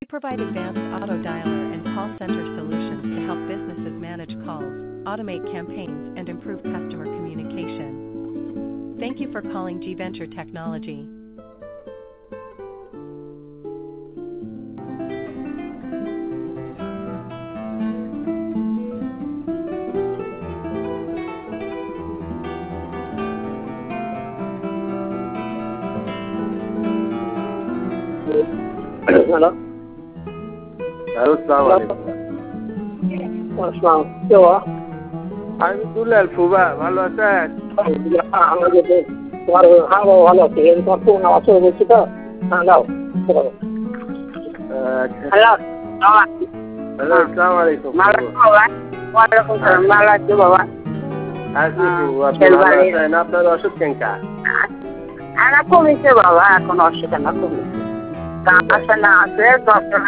provide advanced auto dialer and call center solutions to help businesses manage calls, automate campaigns, and improve customer communication. Thank you for calling G-Venture Technology. Hello hello, আসসালামু আলাইকুম। আসসালাম, কে বাবা? আমি দুলাল ফুবা, ভালো আছেন? তোমার হ্যাঁ বাবা ভালো আছি। তোমার ফোন আওয়াজ করে বলছি তো। হ্যাঁ দাও আচ্ছা। হ্যালো বাবা, হ্যালো, আসসালামু আলাইকুম। ভালো আছো বাবা? ওয়ালাইকুম সালাম, ভালো আছি বাবা। আছি ফুবু, আপনি ভালো আছেন? আপনার অসুখ কেঙ্কা? আমার কমেছে বাবা, এখন অসুখ না কমেছে। কাশা না আছে, যন্ত্রণা